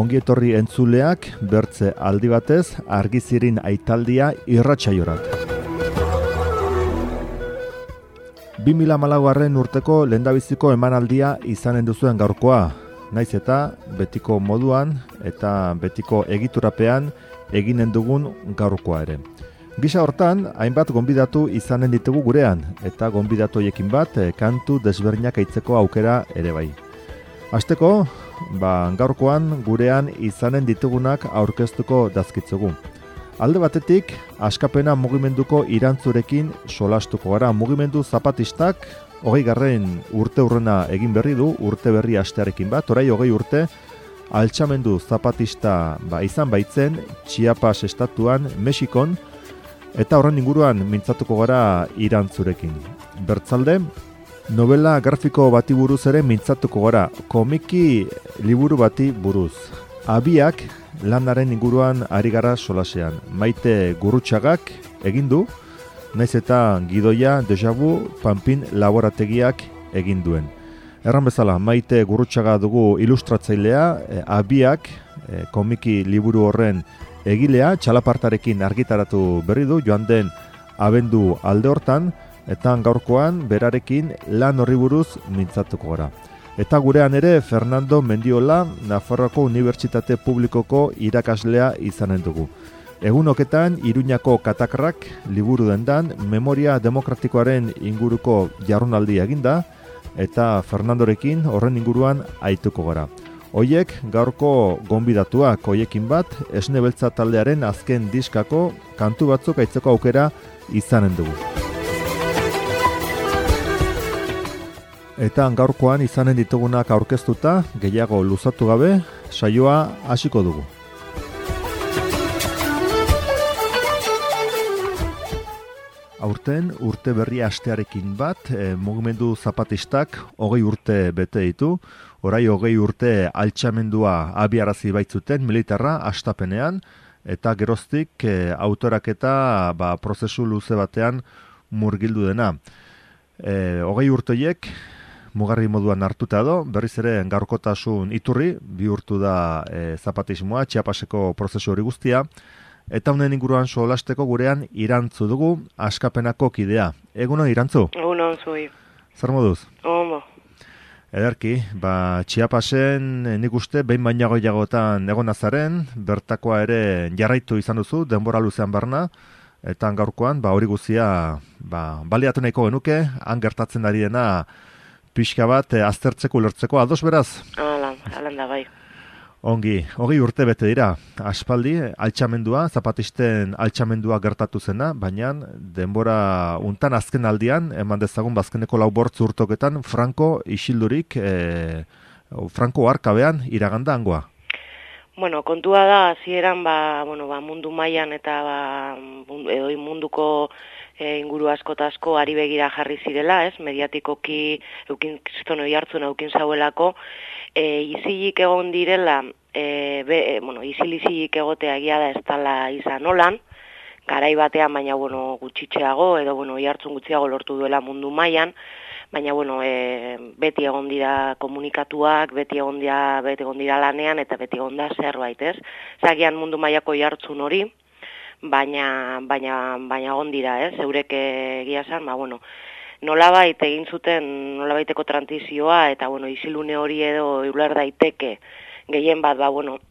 Ongietorri entzuleak bertze aldi batez Argizirin aitaldia irratsaiorat. 2014 urteko lehendabiziko emanaldia izanen duzuen gaurkoa, naiz eta betiko moduan eta betiko egiturapean eginen dugun gaurkoa ere. Gisa hortan, hainbat gonbidatu izanen ditugu gurean, eta gonbidatu hoiekin bat kantu desberdinak aitzeko aukera ere bai. Hasteko, gaurkoan gurean izanen ditugunak aurkeztuko dazkitzugu. Alde batetik, Askapena mugimenduko irantzurekin solastuko gara. Mugimendu zapatistak 20. urte hurrena egin berri du, urte berri astearekin bat, orai 20 urte, altxamendu zapatista izan baitzen, Chiapas estatuan, Mexikon, eta horren inguruan mintzatuko gara irantzurekin. Bertzalde, novela grafiko bati buruz ere mintzatuko gara, komiki liburu bati buruz. Abiak lanaren inguruan ari gara solasean. Maite Gurrutxagak egin du, naiz eta gidoia Deja Vu Panpin laborategiak egin duen. Erran bezala, Maite Gurrutxaga dugu ilustratzailea, Abiak komiki liburu horren egilea, txalapartarekin argitaratu berri du, joan den abendu alde hortan, eta gaurkoan berarekin lan horri buruz mintzatuko gara. Eta gurean ere Fernando Mendiola, Nafarroako Unibertsitate Publikoko irakaslea izanen dugu. Egunoketan Iruñako Katakrak liburu dendan memoria demokratikoaren inguruko jardunaldia eginda, eta Fernandorekin horren inguruan aituko gara. Hoiek gaurko gonbidatuak, hoiekin bat, Esne Beltza taldearen azken diskako kantu batzuk aitzeko aukera izanen dugu. Eta gaurkoan izanen ditugunak aurkeztuta, gehiago luzatu gabe, saioa hasiko dugu. Aurten urte berri astearekin bat, mugimendu zapatistak 20 urte bete ditu, orai 20 urte altxamendua abiarazi baitzuten militarra astapenean, eta geroztik autoraketa prozesu luze batean murgildu dena. 20 urteiek mugarri moduan hartuta do, berriz ere gaurkotasun iturri, bihurtu da zapatismoa, Chiapaseko prozesu hori guztia, eta honen inguruan solasteko gurean Irantzu dugu, Askapenako kidea. Egunon, Irantzu? Egunon, zui. Zer moduz? Ondo. Ederki, Chiapasen nik uste behin baina goiagotan egon azaren, bertakoa ere jarraitu izan duzu, denbora luzean barna, eta gaurkoan hori guzia baliatu nahiko genuke, han gertatzen ari dena pixka bat aztertzeko ulertzeko, ados beraz? Alan da bai. Ongi, 20 urte bete dira, aspaldi, altxamendua, zapatisten altxamendua gertatu zena, baina denbora untan azken aldian, eman dezagun bazkeneko 4 urtoketan, Franco isildurik, Franco arkabean iraganda hangoa. Bueno, kontua da, hasieran mundu mailan eta munduko inguru asko eta asko ari begira jarri zirela, mediatikoki kriston oihartzun eukin zauelako, isilik egon direla, isilik egotea egia da ez dela izan holan, garai batean, baina gutxitxeago, edo oihartzun gutxiago lortu duela mundu mailan, baina beti egon dira komunikatuak, beti egon dira lanean, eta beti egon da zerbait, ez? Zagian mundu mailako oihartzun hori, baina egon dira, ez? Eurek egia esan, nolabait egin zuten nolabaiteko transizioa, eta isilune hori edo uler daiteke, gehien bat,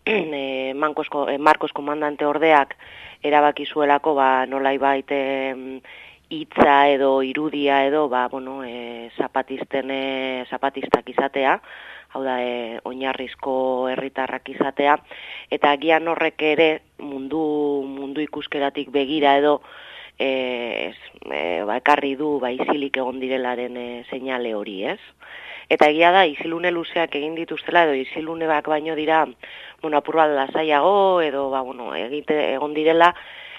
Marcos komandante ordeak erabaki zuelako, nolabait hitza edo irudia edo zapatistak izatea, hau da oinarrizko herritarrak izatea, eta agian horrek ere mundu ikuskeratik begira edo ekarri du isilik egon direlaren seinale hori, ez? Eta egia da, isilune luzeak egin dituztela edo isilune baino dira apur bat lasaiago edo egon direla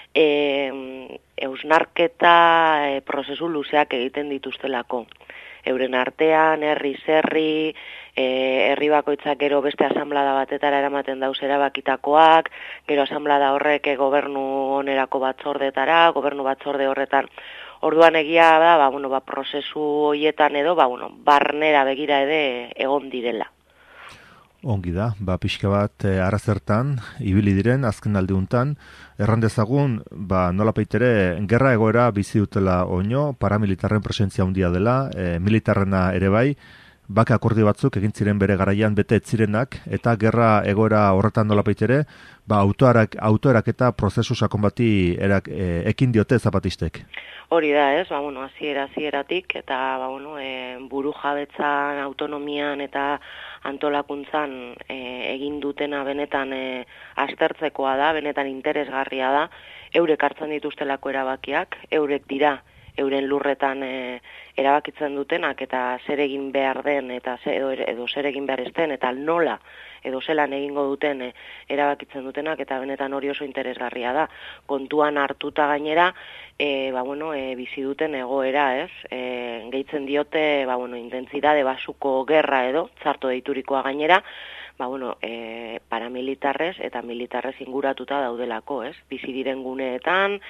eusnarketa prozesu luzeak egiten dituztelako. Euren artean, herri, herri bakoitzak gero beste asanblada batetara eramaten dauz erabakitakoak, gero asanblada horrek gobernu onerako batzordetara, gobernu batzorde horretan. Orduan egia da, prozesu hoietan edo, barnera begira ere egon direla. Ongi da, pixka bat arazertan, ibili diren, azken aldiuntan, errandezagun, nolapaitere, gerra egoera bizi dutela oino, paramilitarren presentzia handia dela, militarrena ere bai, bake akordio batzuk egin ziren bere garaian bete etzirenak, eta gerra egoera horretan nolapaitere, autoerak eta prozesu sakon bati ekin diote zapatistek. Hori da, ez, hasieratik eta buru jabetzan, autonomian eta antolakuntzan egin dutena benetan aztertzekoa da, benetan interesgarria da, eurek hartzen dituztelako erabakiak, eurek dira euren lurretan erabakitzen dutenak eta zer egin behar den eta edo zer egin behar ez den eta nola edo zelan egingo duten erabakitzen dutenak eta benetan hori oso interesgarria da. Kontuan hartuta gainera bizi duten egoera, ez? Gehitzen diote intentsitate basuko gerra edo txarto deiturikoa gainera, paramilitarrez eta militarrez inguratuta daudelako, ez? Bizi diren guneetan,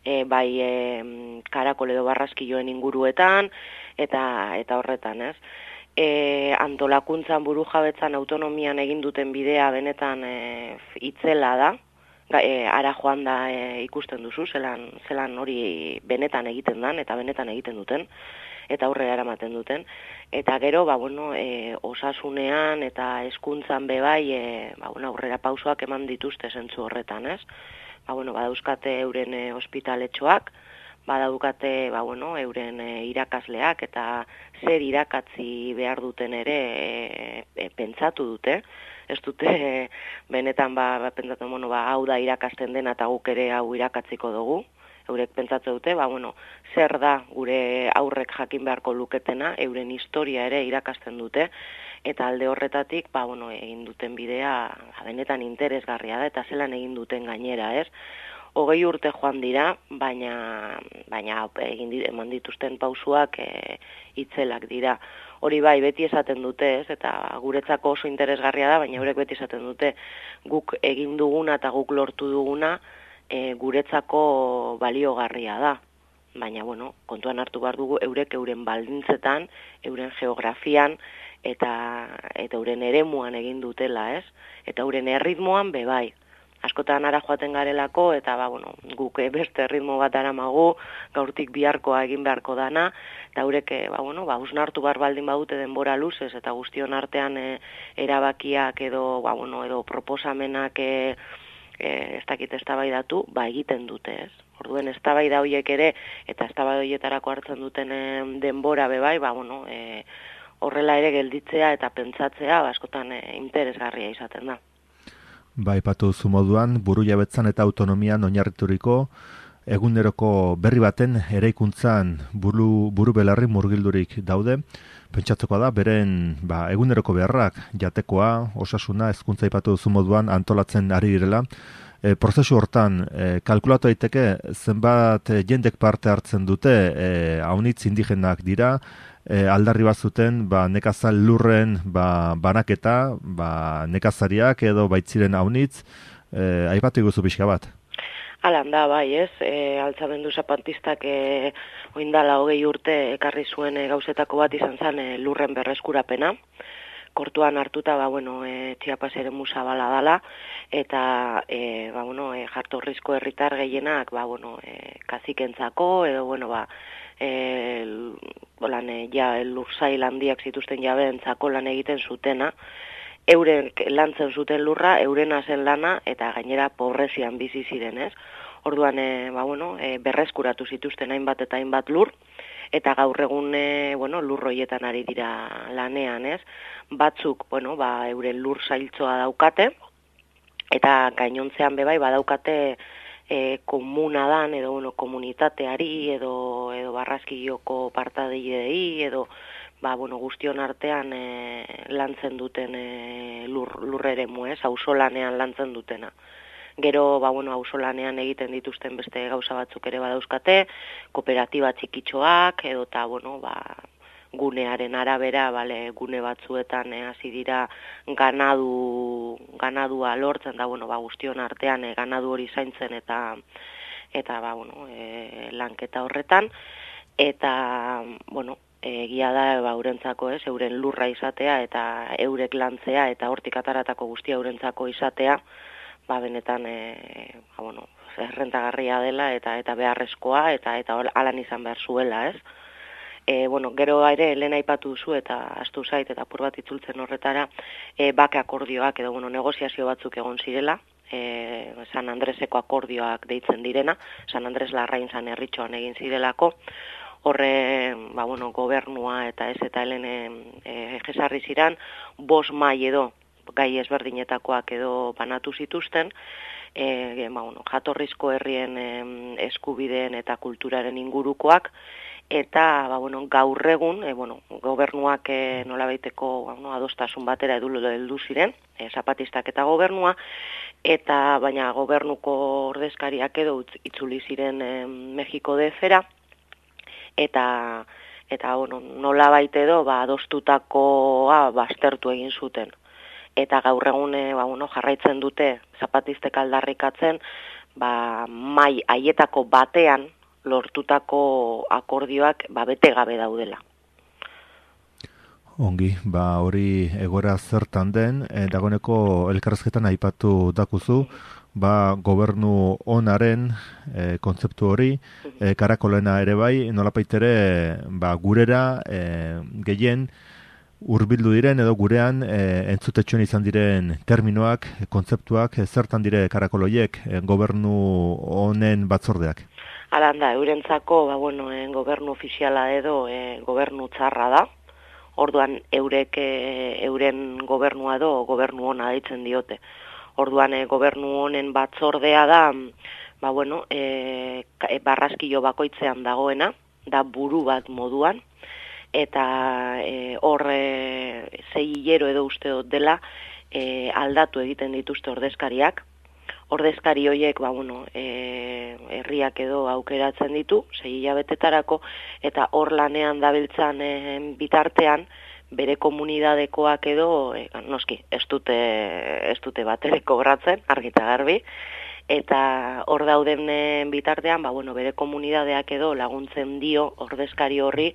karakol edo barraskilloen inguruetan eta horretan, ez? Antolakuntzan, burujabetzan, autonomian egin duten bidea benetan itzela da, ara joan da ikusten duzu, zelan hori benetan egiten dan eta benetan egiten duten, eta aurrera eramaten duten. Eta gero, osasunean eta hezkuntzan bebai, aurrera pausoak eman dituzte zentzu horretan, ez? Badauzkate euren ospitaletxoak, badaukate euren irakasleak eta zer irakatzi behar duten ere pentsatu dute. Ez dute benetan pentsatzen, hau da irakasten dena eta guk ere hau irakatziko dugu. Eurek pentsatzen dute, zer da gure aurrek jakin beharko luketena, euren historia ere irakasten dute, eta alde horretatik, egin duten bidea benetan interesgarria da, eta zelan egin duten gainera, ez? 20 urte joan dira, baina eman dituzten pausuak itzelak dira. Hori bai, beti esaten dute, ez? Eta guretzako oso interesgarria da, baina eurek beti esaten dute guk egin duguna eta guk lortu duguna guretzako baliogarria da. Baina, kontuan hartu behar dugu eurek euren baldintzetan, euren geografian eta euren eremuan egin dutela, ez? Eta euren erritmoan bebai. Askotan ara joaten garelako, eta guk beste erritmo bat aramagu, gaurtik biharkoa egin beharko dana, eta eurek, usnartu behar baldin badute denbora luzez, eta guztion artean erabakiak edo proposamenak ez dakit eztabaidatu, egiten dute, ez? Orduen eztabaida horiek ere, eta eztabaida horietarako hartzen duten denbora bebai, horrela ere gelditzea eta pentsatzea, askotan interesgarria izaten da. Aipatu duzu moduan, burujabetzan eta autonomian oinarrituriko eguneroko berri baten eraikuntzan buru belarri murgildurik daude. Pentsatzekoa da, beren eguneroko beharrak, jatekoa, osasuna, hezkuntza aipatu duzu moduan antolatzen ari direla. Prozesu hortan, kalkulatu daiteke zenbat jendek parte hartzen dute, haunitz indigenak dira, aldarri bat zuten nekazal lurren banaketa, nekazariak edo baitziren haunitz, aipatu iguzu pixka bat. Alan da, bai, ez? Altzamendu zapatistak oindala 20 urte ekarri zuen gauzetako bat izan zen lurren berreskurapena. Kortuan hartuta, Txiapas ere musabala dala, eta, jartorrizko herritar gehienak, kazikentzako, edo, lursail handiak zituzten jabeentzako lan egiten zutena, euren lantzen zuten lurra, eurena zen lana, eta gainera pobrezian bizi ziren, ez? Orduan, berreskuratu zituzten hainbat eta hainbat lur, eta gaur egun lur horietan ari dira lanean, ez? Batzuk, euren lur sailtzoa daukate, eta gainontzean bebai badaukate komuna dan, edo komunitateari, edo barraskilloko partadeidei, edo guztion artean lantzen duten lurreremu, ez? Auzolanean lantzen dutena. Gero, auzolanean egiten dituzten beste gauza batzuk ere badauzkate, kooperatiba txikitxoak, edo eta, gunearen arabera, gune batzuetan hasi dira ganadua lortzen, da, guztion artean ganadu hori zaintzen eta lanketa horretan, eta, egia da eurentzako, euren lurra izatea eta eurek lantzea eta hortik ataratako guztia eurentzako izatea, benetan errentagarria dela eta beharrezkoa eta halan izan behar zuela, ez? Gero ere lehen aipatu duzu eta astu zait eta apur bat itzultzen horretara, bake akordioak edo negoziazio batzuk egon zirela, San Andreseko akordioak deitzen direna, San Andres Larrain San Herritxoan egin zirelako, horre gobernua eta ez eta helen jesarri ziran, 5 mai edo gai ezberdinetakoak edo banatu zituzten, jatorrizko herrien eskubideen eta kulturaren ingurukoak, eta gaur egun gobernuak nolabaiteko adostasun batera heldu ziren, zapatistak eta gobernua, eta baina gobernuko ordezkariak edo itzuli ziren Mexiko DF-era, eta nolabait edo adostutakoa baztertu egin zuten. Eta gaur egun jarraitzen dute zapatistek aldarrikatzen, mai haietako batean lortutako akordioak bete gabe daudela. Ongi, hori egoera zertan den, dagoeneko elkarrezketan aipatu dakuzu, gobernu onaren kontzeptu hori, karakolena ere bai, nolapait ere gurera gehien hurbildu diren edo gurean entzutetxoen izan diren terminoak, kontzeptuak, zertan dire karakoloiek gobernu honen batzordeak? Alan da, eurentzako gobernu ofiziala edo gobernu txarra da, orduan euren gobernua edo gobernu ona deitzen diote. Orduan gobernu honen batzordea da, barraskilo bakoitzean dagoena, da buru bat moduan, eta hor 6 hilero edo uste dut dela aldatu egiten dituzte ordezkariak. Ordezkari horiek herriak edo aukeratzen ditu 6 hilabetetarako, eta hor lanean dabiltzan bitartean bere komunidadekoak edo noski ez dute batere kobratzen, argi eta garbi, eta hor dauden bitartean bere komunidadeak edo laguntzen dio ordezkari horri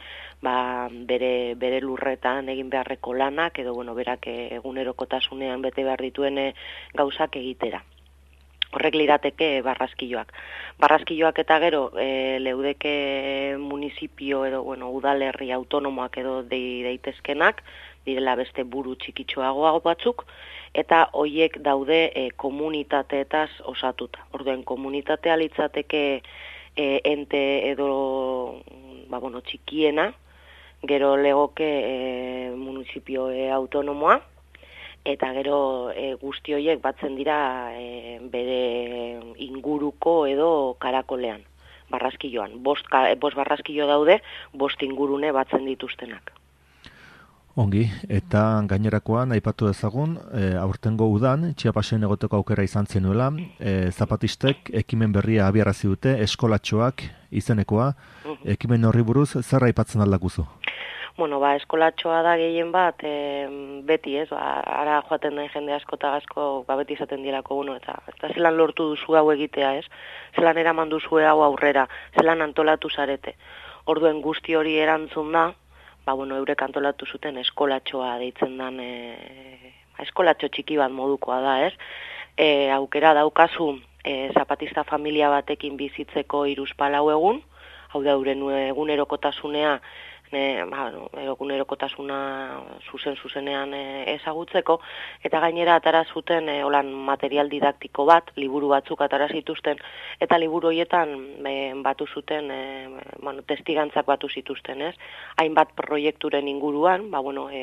bere lurretan egin beharreko lanak edo berak egunerokotasunean bete behar dituen gauzak egitera. Horrek lirateke barraskiloak. Barraskiloak eta gero leudeke municipio edo udalerri autonomoak edo daitezkenak, direla beste buru txikitxoagoa batzuk, eta hoiek daude komunitateetaz osatuta. Orduen komunitatea litzateke ente edo txikiena, gero legoke municipio autonomoa, eta gero guzti horiek batzen dira bere inguruko edo karakolean, barraskiloan. 5 barraskilo daude, 5 ingurune batzen dituztenak. Ongi, eta gainerakoan aipatu dezagun, aurtengo udan, Txiapasen egoteko aukera izan zenuela, zapatistek ekimen berria abiarazi dute, eskolatxoak izenekoa, ekimen horri buruz, zer aipatzen aldakuzu? Eskolatxoa da gehien bat, beti ara joaten den jende asko eta asko beti izaten dirako eta zelan lortu duzu hau egitea, zelan eraman duzu hau aurrera, zelan antolatu zarete. Orduen guzti hori erantzun da, eurek antolatu zuten eskolatxoa deitzen den, eskolatxo txiki bat modukoa da, aukera daukazu zapatista familia batekin bizitzeko 3-4 egun, hau da euren egunerokotasunea, egunerokotasuna zuzenean ezagutzeko, eta gainera atara zuten material didaktiko bat, liburu batzuk atara zituzten, eta liburu horietan batu zuten, testigantzak batu zituzten, hainbat proiekturen inguruan,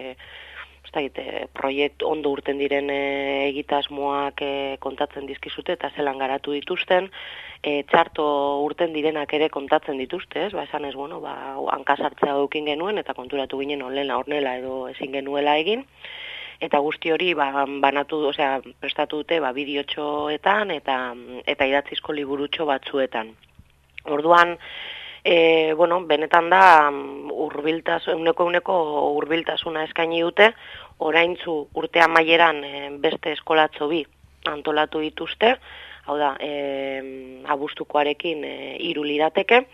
proiektu ondo urten diren egitasmoak kontatzen dizkizute eta zelan garatu dituzten, txarto urten direnak ere kontatzen dituzte, esan ez, hankasartzea dukin genuen eta konturatu ginen hornela edo ezin genuela egin, eta guzti hori prestatu dute bideotxoetan eta idatzizko liburutxo batzuetan. Orduan, benetan da uneko hurbiltasuna eskaini dute, oraintzu urte amaieran beste eskolatxo 2 antolatu dituzte, hau da, abuztukoarekin 3 lirateke,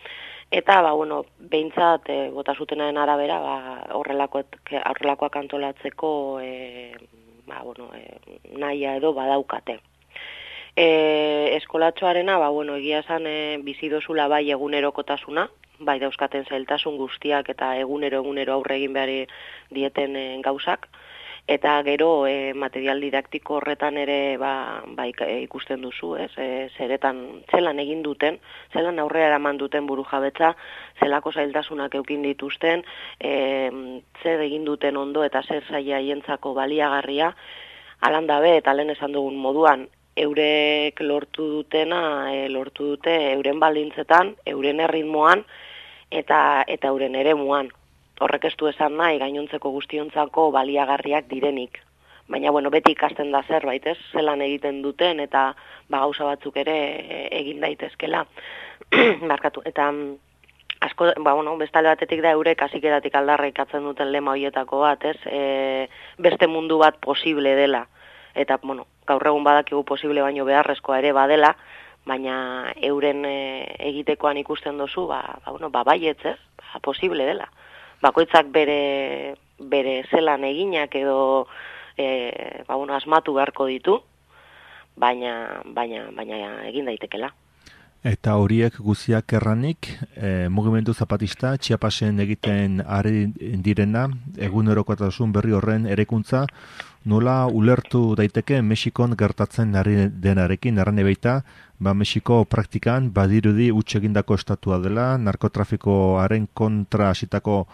Eta, bueno, behintzat, bota zutenaren arabera, horrelakoak antolatzeko, bueno, nahia edo badaukate. Eskolatxoarena, bueno, egia esan bizi dozula bai egunerokotasuna, bai dauzkaten zailtasun guztiak eta egunero aurre egin behar dieten gauzak, eta gero material didaktiko horretan ere ikusten duzu, zelan egin duten, zelan aurrera eraman duten burujabetza, zelako zailtasunak eukin dituzten, zer egin duten ondo eta zer zaila hientzako baliagarria, alan dabe eta lehen esan dugun moduan, eurek lortu dute euren baldintzetan, euren erritmoan eta euren eremuan. Horrek ez du esan nahi gainontzeko guztiontzako baliagarriak direnik. Baina, bueno, beti ikasten da zerbait, ez? Zelan egiten duten eta gauza batzuk ere egin daitezkela. Markatu. Eta asko, bestalde batetik da eurek hasikeratik aldarrikatzen duten lema horietako bat, ez? Beste mundu bat posible dela. Eta, gaur egun badakigu posible baino beharrezkoa ere badela, baina euren egitekoan ikusten dozu, baietz, ez? Posible dela. Bakoitzak bere zelan eginak edo asmatu beharko ditu, baina egin daitekela. Eta horiek guziak erranik, mugimendu zapatista, Chiapasen egiten ari direna, egunerokotasun berri horren erekuntza, nola ulertu daiteke Mexikon gertatzen ari denarekin, erran ebeita, Mexiko praktikan badirudi huts egindako estatua dela, narkotrafikoaren kontra hasitako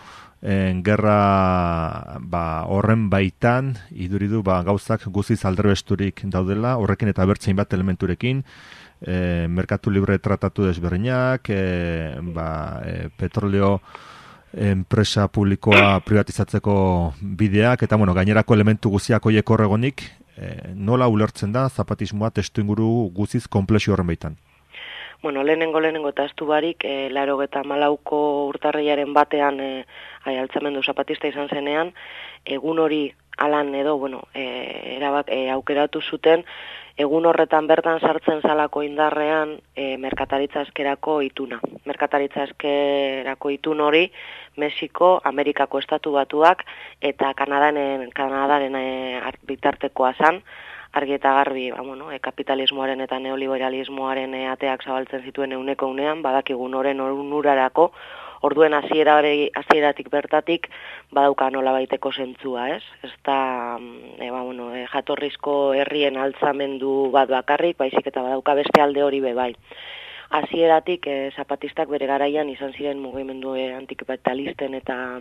gerra horren baitan, iduridu gauzak guziz alderbesturik daudela, horrekin eta bertzein bat elementurekin, merkatu libre tratatu desberdinak, petroleo enpresa publikoa privatizatzeko bideak, eta gainerako elementu guziak hoiek horregonik, nola ulertzen da zapatismoa testu inguru guziz konplexio horren baitan? Lehenengo eta estu barik, 84ko urtarrilaren batean altzamendu zapatista izan zenean, egun hori alan edo, aukeratu zuten, egun horretan bertan sartzen zalako indarrean merkataritza eskerako ituna. Merkataritza eskerako itun hori Mexiko, Amerikako Estatu Batuak eta Kanadaren bitartekoa zan, argi eta garbi, kapitalismoaren eta neoliberalismoaren ateak zabaltzen zituen euneko unean, badakigun oren onurarako, orduen hasieratik bertatik badauka nola baiteko zentzua, ez? Ez da, jatorrizko herrien altzamendu bat bakarrik, baizik eta badauka beste alde hori bai. Hasieratik zapatistak bere garaian izan ziren mugimendu antikapitalisten eta,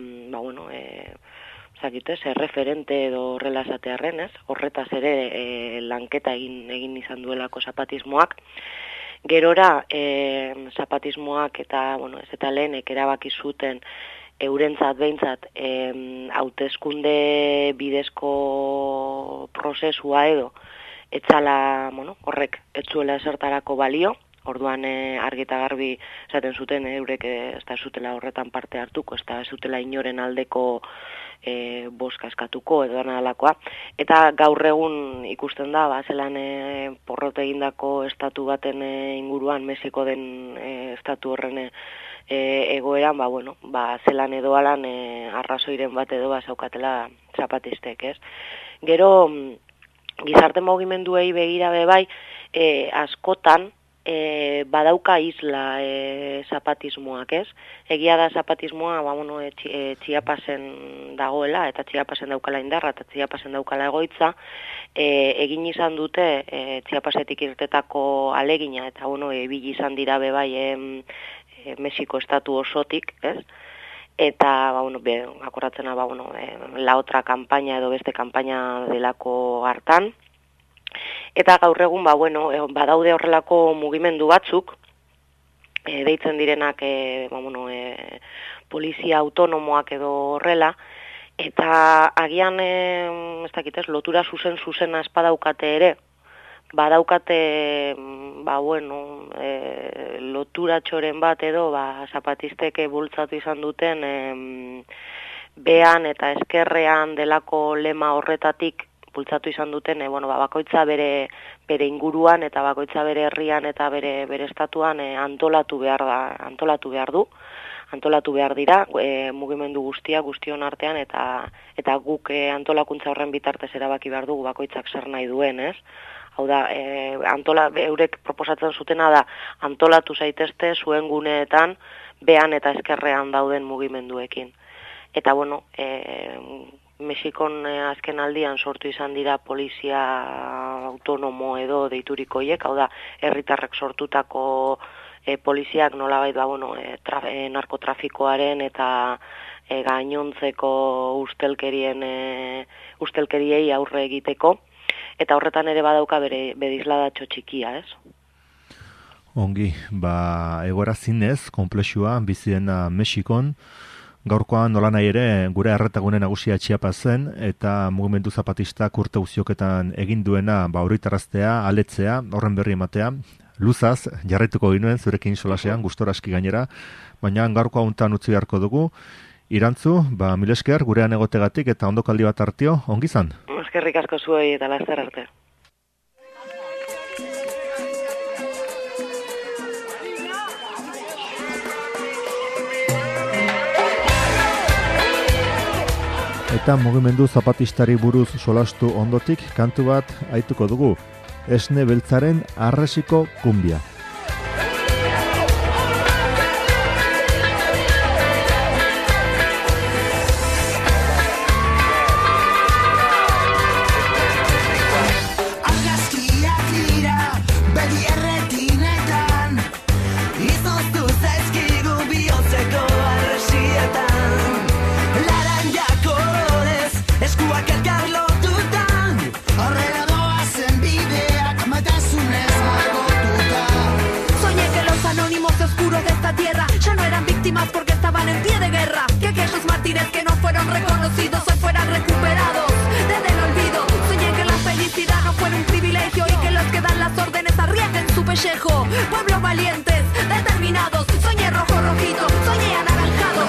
referente edo horrela esatearren, ez? Horretaz ere lanketa egin izan duelako zapatismoak. Gerora, zapatismoak eta, ez eta lehenek erabaki zuten eurentzat behintzat hauteskunde bidezko prozesua edo etzala, horrek etzuela esertarako balio, orduan argi eta garbi esaten zuten eurek ez da zutela horretan parte hartuko, ez da zutela inoren aldeko boska eskatuko edo alakoa. Eta gaur egun ikusten da, zelan porrote egindako estatu baten inguruan, Mexiko den estatu horren egoeran, zelan edo alan arrazoiren bat edo zaukatela zapatistek, ez? Gero, gizarte mugimenduei begira bai, askotan, badauka isla zapatismoak, ez? Egia da zapatismoa, Chiapasen dagoela, eta Chiapasen daukala indarra, eta Chiapasen daukala egoitza, egin izan dute Chiapasetik irtetako alegina, eta ebili izan dira bai Mexiko estatu osotik, ez? Eta, akordatzena, la otra kampaina edo beste kampaina delako hartan. Eta gaur egun, badaude horrelako mugimendu batzuk, deitzen direnak, polizia autonomoak edo horrela, eta agian, lotura zuzen espadaukate ere, badaukate, lotura txoren bat edo, zapatisteke bultzatu izan duten, behan eta eskerrean delako lema horretatik, bultzatu izan duten, bakoitza bere inguruan eta bakoitza bere herrian eta bere estatuan antolatu behar dira, mugimendu guztion artean, eta guk antolakuntza horren bitartez erabaki behar dugu bakoitzak zer nahi duen, ez? Hau da, eurek proposatzen zutena da, antolatu zaitezte zuen guneetan, behan eta eskerrean dauden mugimenduekin. Eta, Mexikon azken aldian sortu izan dira polizia autonomo edo deiturikoiek, hau da, herritarrek sortutako poliziak nolabait narkotrafikoaren eta gainontzeko ustelkeriei aurre egiteko, eta horretan ere badauka bere isladatxo txikia, ez? Ongi, egoera zinez, konplexua, bizidena Mexikon, gaurkoan nola nahi ere gure erretagune nagusia Chiapasen eta mugimendu zapatistak urte guztioketan egin duena horritaraztea, aletzea, horren berri ematea, luzaz, jarraituko ginuen zurekin solasean, gustora aski gainera, baina gaurko hauntan utzi beharko dugu. Irantzu, mil esker gurean egotegatik eta ondokaldi bat hartio, ongi zan? Eskerrik asko zuei eta laster arte. Eta mugimendu zapatistari buruz solastu ondotik kantu bat aituko dugu. Esne beltzaren Arresiko kumbia. Porque estaban en pie de guerra, que aquellos mártires que no fueron reconocidos hoy fueran recuperados desde el olvido. Soñé que la felicidad no fuera un privilegio y que los que dan las órdenes arriesguen su pellejo. Pueblos valientes, determinados, soñé rojo rojito, soñé anaranjado.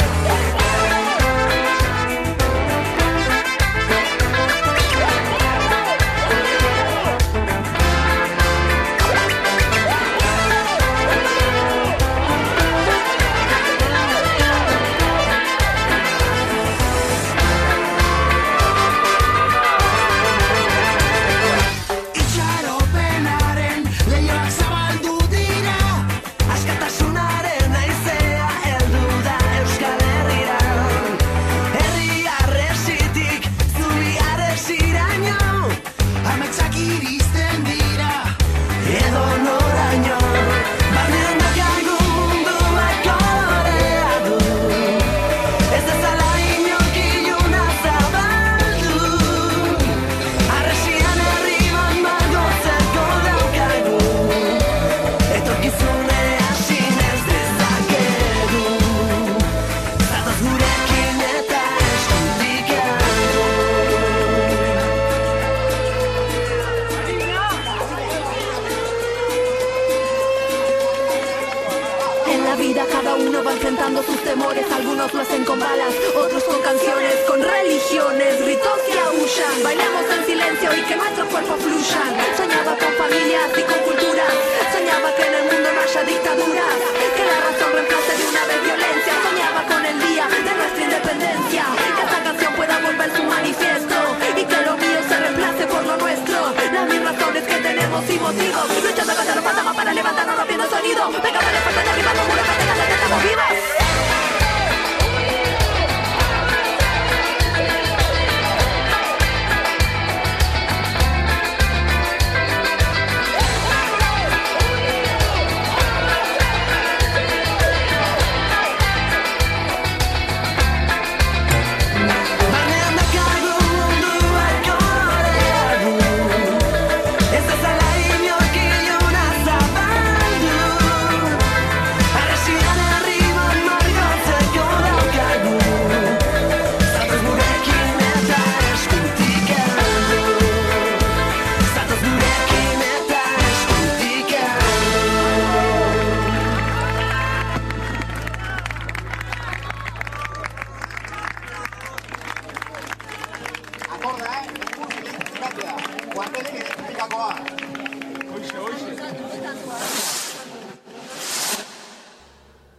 Sus temores, algunos lo hacen con balas, otros con canciones, con religiones, ritos que aúllan. Bailamos en silencio y que nuestros cuerpos fluyan. Soñaba con familias y con culturas, soñaba que en el mundo no haya dictaduras, que la razón reemplace de una vez violencia. Soñaba con el día de nuestra independencia, que esta canción pueda volver su manifiesto y que lo mío se reemplace por lo nuestro. Las mismas razones que tenemos y motivos, luchando contra los fantasmas para levantarnos rompiendo el sonido. Venga, vale, fuerte, derribando muros que tengan que estamos vivos.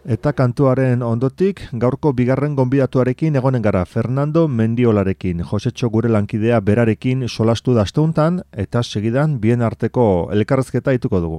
Eta kantuaren ondotik, gaurko bigarren gonbidatuarekin egonen gara Fernando Mendiolarekin, Josetxo gure lankidea berarekin solastu da asteuntan, eta segidan bien arteko elkarrezketa ituko dugu.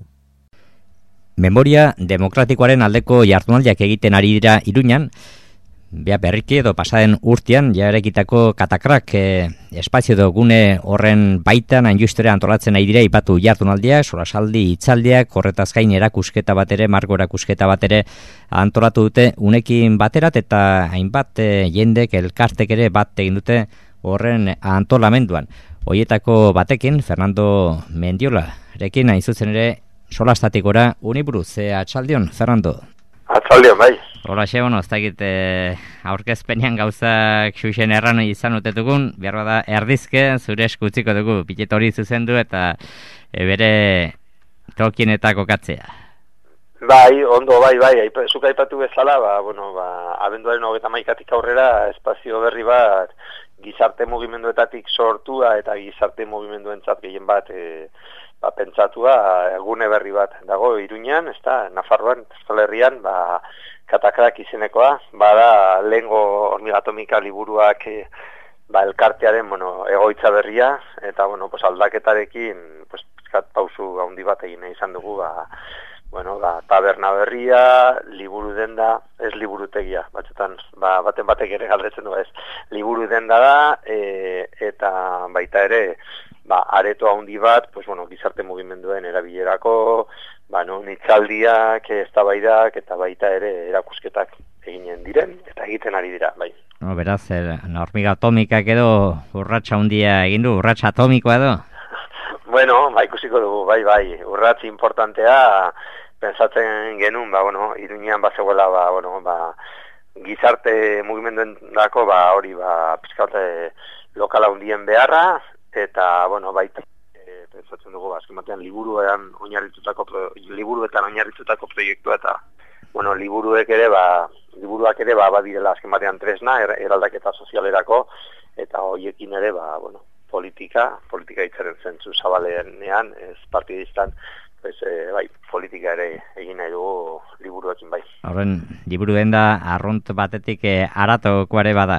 Memoria demokratikoaren aldeko jardunaldiak egiten ari dira Iruñan, berriki edo pasaden urtean jarekitako katakrak espazio edo gune horren baitan hainjustere antolatzen ari dira ipatu jardunaldiak, solasaldi, hitzaldiak, horretaz gain erakusketa bat ere, margo erakusketa bat ere antolatu dute unekin baterat eta hainbat jendek elkartek ere bat egin dute horren antolamenduan. Hoietako batekin, Fernando Mendiolarekin hain zuzen ere solastatikora uniburuz, atxaldion, Fernando? Atxaldion, bai. Hola, bueno, ez dakit aurkezpenean gauzak xuxen erran izan utetugun, behar da erdizke zure eskutziko dugu, pilet hori zuzendu eta bere tokienetako katzea. Bai, ondo, bai, zuk aipatu bezala, abenduaren 31-tik aurrera espazio berri bat gizarte mugimenduetatik sortua eta gizarte mugimenduentzat gehien bat pentsatua gune berri bat dago Iruñan, Nafarroan, Euskal Herrian, katakrak izenekoa, bada lehengo hormiga atomika liburuak elkartearen egoitza berria, eta aldaketarekin pausu handi bat egin izan dugu, taberna berria, liburu denda, ez liburutegia, batzutan, baten batek ere galdetzen du ez, liburu denda da, eta baita ere, areto handi bat, gizarte mugimenduen erabilerako, hitzaldiak, eztabaidak eta baita ere erakusketak eginen diren eta egiten ari dira, bai. Beraz, hormiga atomikak edo urratsa handia egin du, urratsa atomikoa edo? Bueno, ikusiko dugu, bai, urrats importantea pensatzen genuen, Iruñean bazegoela, gizarte mugimenduendako, hori, pizkate lokala handien beharra, eta, baita, pentsatzen dugu, azken batean liburuetan oinarritutako proiektua, eta, liburuak ere, badirela azken batean tresna, eraldaketa sozialerako, eta horiekin ere, politika hitzaren zentzu zabalenean, ez partidistan, politika ere egin nahi dugu liburuekin, bai. Horren, liburu denda arrunt batetik aratokoare bada?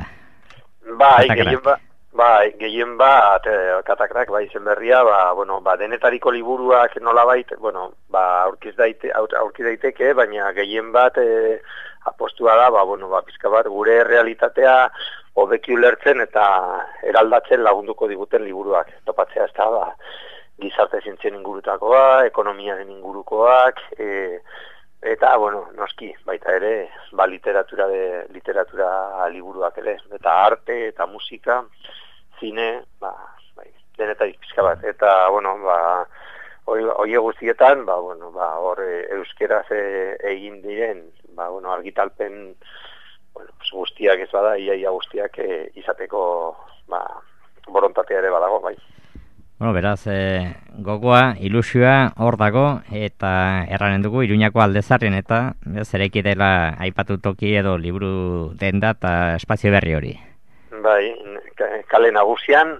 Gehien bat, katakrak, izen berria, denetariko liburuak nolabait, aurkiz daiteke, baina gehien bat apostua da, pizka bat, gure realitatea hobeki ulertzen eta eraldatzen lagunduko diguten liburuak. Topatzea ez da, gizarte zientzien ingurutakoa, ekonomiaren ingurukoak, eta, noski, baita ere, literatura liburuak ere, eta arte, eta musika, zine, denetarik pizka bat. Eta, oie guztietan, hor euskeraz egin diren, argitalpen guztiak ez bada, iaia guztiak izateko borontatea ere badago, bai. Beraz, gogoa, ilusioa hor dago, eta erranen dugu, Iruñako aldezarren eta zereki dela aipatu toki edo liburu denda eta espazio berri hori. Bai, kale nagusian,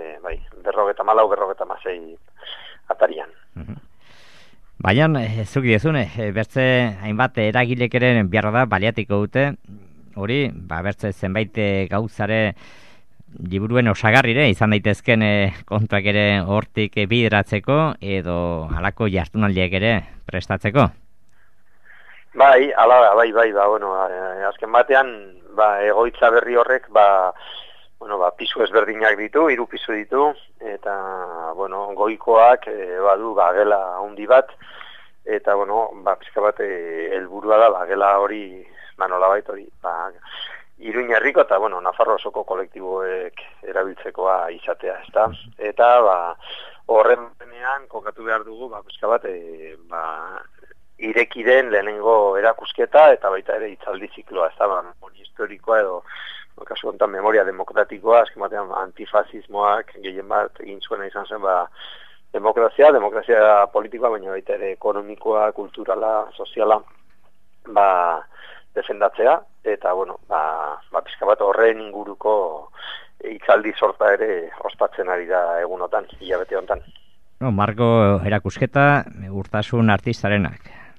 54-56 atarian. Baina, zuk diezune, bertze hainbat eragilekeren behar da baliatiko dute, hori, bertze zenbait gauzare liburuen osagarrire izan daitezken kontuak ere hortik bideratzeko edo halako jardunaldiak ere prestatzeko? Bai, azken batean, egoitza berri horrek, pisu ezberdinak ditu, 3 pisu ditu, eta, goikoak badu gela handi bat, eta, pizka bat helburua da, gela hori, nolabait hori, Iruña herriko eta, Nafarro osoko kolektiboek erabiltzekoa izatea, ezta? Eta, horren benean, kokatu behar dugu, pizka bat, ireki den lehenengo erakusketa, eta baita ere hitzaldi zikloa, ezta? Memoria historikoa edo, kasu honetan memoria demokratikoa, azken batean antifasismoak gehien bat egin zuena izan zen, demokrazia politikoa, baina baita ere ekonomikoa, kulturala, soziala, defendatzea, eta, pizka bat horren inguruko hitzaldi sorta ere ospatzen ari da egunotan, hilabete honetan. Margo erakusketa urtasun artistarenak.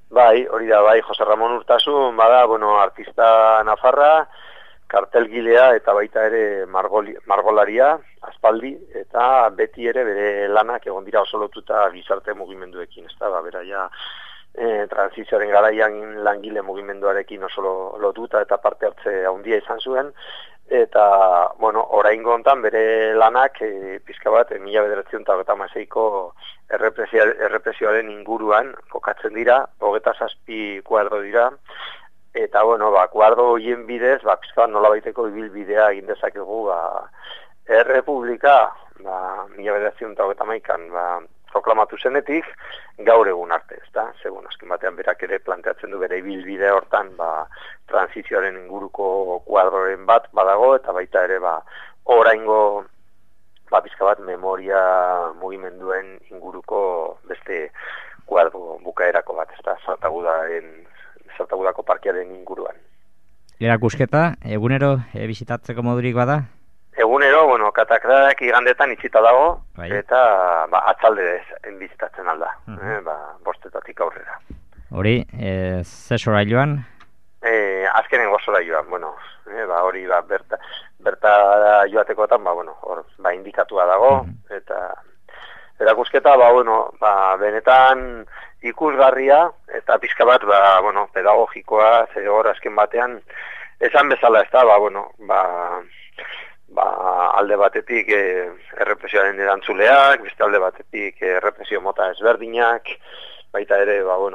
Bai, hori da, bai, Jose Ramon Urtasun, bada, bueno, artista nafarra, kartelgilea eta baita ere margolaria, aspaldi, eta beti ere bere lanak egon dira oso lotuta gizarte mugimenduekin, ez da, bera ja, transizioaren garaian langile mugimenduarekin oso lotuta eta parte hartze handia izan zuen, eta, bueno, oraingo hontan bere lanak pizka bat 1936ko errepresioaren inguruan kokatzen dira, 27 kuadro dira, eta, bueno, kuadro horien bidez, pizka bat nolabaiteko ibilbidea egin dezakegu, Errepublika, 1931an, proklamatu zenetik, gaur egun arte, ezta? Segun azken batean berak ere planteatzen du bere ibilbide hortan, transizioaren inguruko kuadroren bat badago, eta baita ere, oraingo, pizka bat memoria mugimenduen inguruko beste kuadro bukaerako bat, ezta? Zartagudako parkearen inguruan. Erakusketa, egunero bisitatzeko modurik bada? Egunero, bueno, katakrak igandetan itxita dago, eta atzalde bizitatzen alda, bostetatik aurrera. Hori, ze sora joan? Azkenen gozora joan, bueno, hori berta joatekotan, hor, indikatua dago, eta erakusketa, benetan ikusgarria, eta pizka bat, pedagogikoa, ze hor azken batean, esan bezala ez da, alde batetik errepresioaren erantzuleak, beste alde batetik errepresio mota ezberdinak, baita ere,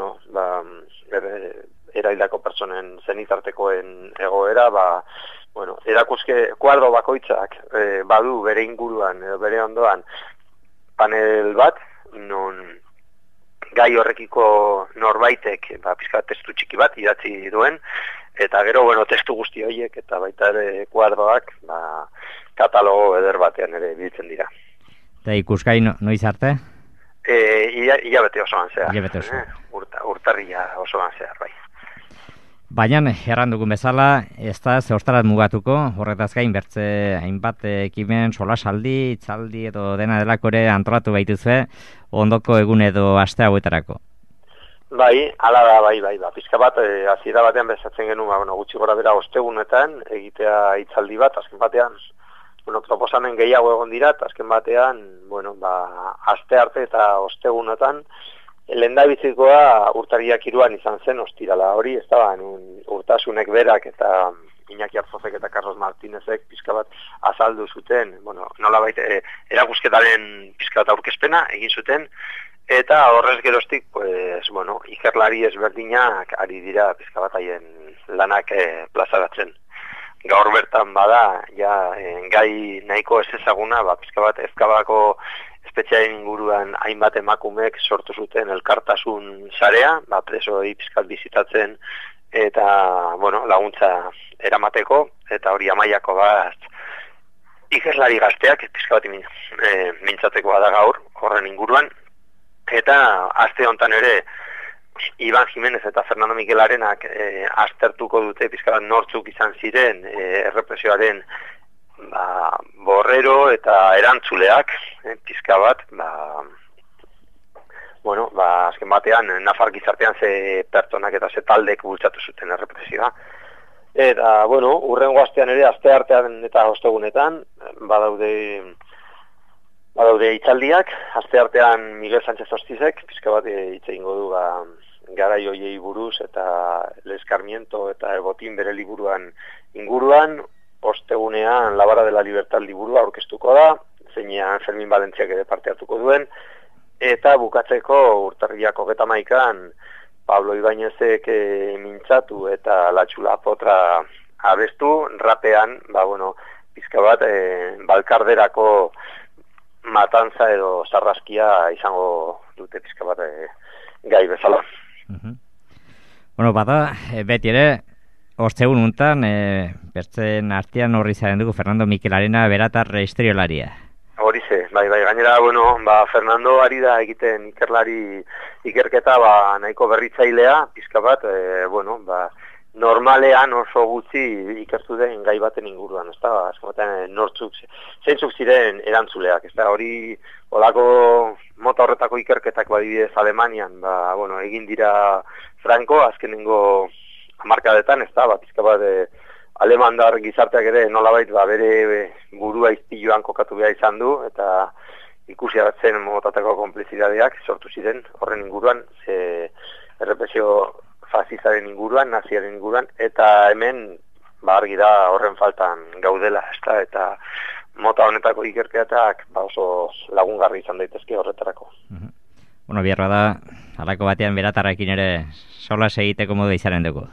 eraildako personen zenitartekoen egoera, kuadro bakoitzak badu bere inguruan, bere ondoan, panel bat, non gai horrekiko norbaitek, pizka testu txiki bat idatzi duen, eta gero, testu guzti horiek, eta baita ere kuadroak, katalogo eder batean ere biltzen dira. Eta ikusgai noiz arte? Ilabete osoan zehar. Ilabete osoan. Urtarria osoan zehar, bai. Baina, errandugun bezala, ez da zehortarat mugatuko, horretaz gain bertze hainbat ekimen, solasaldi, itzaldi edo dena delako ere antolatu baituzue, ondoko egun edo aste hauetarako. Bai, ala da, bai, pizka bat, hasiera batean bezatzen genuen, gutxi gora bera ostegunetan, egitea itzaldi bat, azken batean, proposamen gehiago egon dira, azken batean, aste arte eta ostegunetan, lehendabizikoa urtarriak 3 izan zen ostirala hori, ez da, Urtasunek berak eta Iñaki Arzozek eta Carlos Martínezek pizka bat azaldu zuten, nolabait erakusketaren pizka bat aurkezpena egin zuten, eta horrez geroztik, ikerlari ezberdinak ari dira pizka bat haien lanak plazaratzen. Gaur bertan bada, gai nahiko ez ezaguna, pizka bat Ezkabako espetxearen inguruan hainbat emakumek sortu zuten elkartasun sarea, presoei pizkat bizitatzen eta, laguntza eramateko, eta hori Amaiako ikerlari gazteak, pizka bat mintzateko bada gaur, horren inguruan, eta aste hontan ere, Iban Jimenez eta Fernando Mikelarenak aztertuko dute pizka bat nortzuk izan ziren errepresioaren borrero eta erantzuleak, pizka bat, azken batean, Nafar gizartean ze pertsonak eta ze taldek bultzatu zuten errepresioa. Eta, urrengo astean ere, aste artean eta ostegunetan, badaude itzaldiak, aste artean Miguel Sánchez Ostizek, pizka bat hitz egingo du garai hoiei buruz eta L'escarmiento eta Botín bere liburuan inguruan, ostegunean La Vara de la Libertad liburua aurkeztuko da, zeinean Fermin Valentziak ere parte hartuko duen, eta bukatzeko urtarriak 31an Pablo Ibañezek mintzatu eta La Chula Potra abestu, rapean, pizka bat, Balkarderako matantza edo sarraskia izango dute pizka bat gai bezala. Bada, beti ere, ostegun untan, bertzen artean horri zaren dugu Fernando Mikelarena beratar historiolaria. Horize, bai, gainera, Fernando ari da egiten ikerketa nahiko berritzailea, pizka bat, normalean oso gutxi ikertu den gai baten inguruan, ez da, azkotan zeintzuk ziren erantzuleak, ez da, hori olako mota horretako ikerketak badibidez Alemanian, bueno, egin dira Franco, azkenengo hamarkadetan, ez da, pizka bat alemandar gizarteak ere nolabait bere burua izpiluan kokatu behar izan du, eta ikusi hartzen motatako konplizidadeak sortu ziren horren inguruan, errepresio fasistaren inguruan, naziaren inguruan, eta hemen argi da horren faltan gaudela, eta mota honetako ikerketak oso lagungarri izan daitezke horretarako. Bueno, biharra da, halako batean beratarrekin ere solas egiteko modu izanen dugu.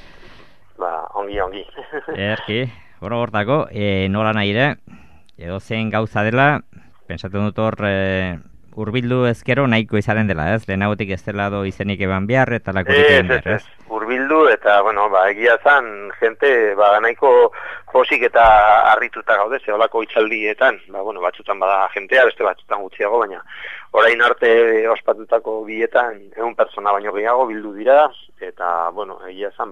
Ongi. Erki, hortako, nola nahi ere, edo zen gauza dela, pentsatu dut hor, urbildu ezkero nahiko izanen dela, ez? Lehenagotik ez dela do izenik eban behar, eta lakorik egin behar, ez? Urbildu, eta, egia zan, jente, nahiko josik eta harrituta gaude, zeholako itxaldietan, batzutan bada jentea, beste batzutan gutxiago, baina orain arte ospatutako bietan 100 pertsona baino gehiago bildu dira, eta, egia zan,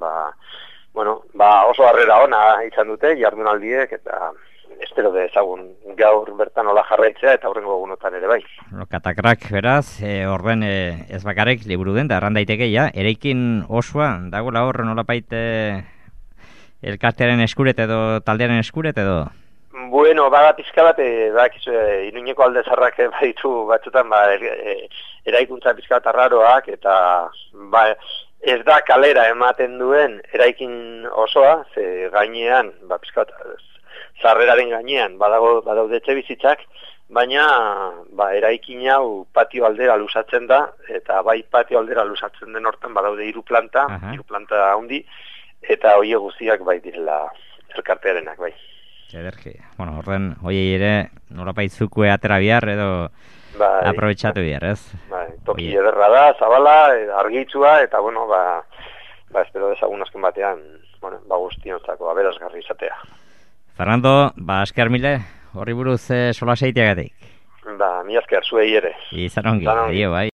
oso harrera ona izan dute, jardunaldiek, eta espero dezagun gaur bertan hola jarraitzea eta aurrengo egunotan ere bai. Katakrak, beraz, horren ez bakarrik liburu den, da erran daiteke, eraikin osoa, dagoela hor nolapait elkartearen eskuret edo taldearen eskuret edo? Bueno, pizka bat, Iruñeko alde zarrak baditu batzutan, eraikuntza pizka bat arraroak, eta ez da kalera ematen duen eraikin osoa, ze gainean, pizka bat, zarreraren gainean badaude etxebizitzak, baina eraikin hau patio aldera luzatzen da, eta bai patio aldera luzatzen den hortan badaude 3 planta, 3 planta handi, eta hoie guztiak bai direla elkartearenak bai. Ederki, horren hoiei ere nolapait zukue atera bihar edo aprobetxatu bihar, ez? Toki ederra da, zabala, argitzua, eta espero dezagun azken batean, guztiontzako aberasgarri izatea. Fernando, esker mile, horri buruz sola seiteagatik. Mi esker, zuei ere. Izan ongi, adio, bai.